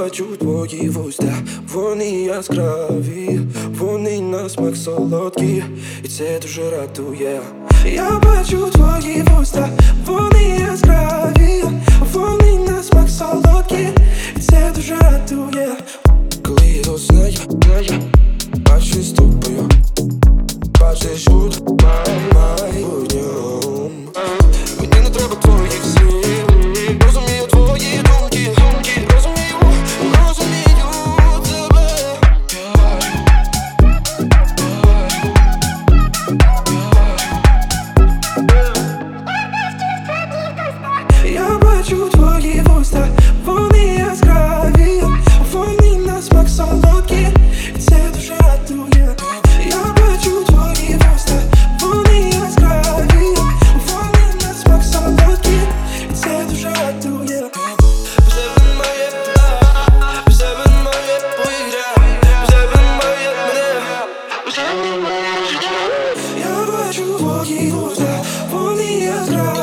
бачу твої вуста, вони яскраві, вони на смак солодкі, і це дуже радує. Я бачу твої вуста, вони яскраві, вони на смак солодкі, і це дуже радує. Коли я знаю, бачу з тобою, бачиш у майбутньому. Мені не треба твоїх слів, розумію твої думки, розумію тебе. Я бачу твої вуста, вони яскраві, вони на смак солодкі, і це дуже радує. Я бачу твої вуста, вони яскраві, вони на смак солодкі, і це дуже радує. Без тебе моє без тебе моє повітря, без тебе моє мене, без тебе моє життя. Я бачу твої вуста, вони яскраві.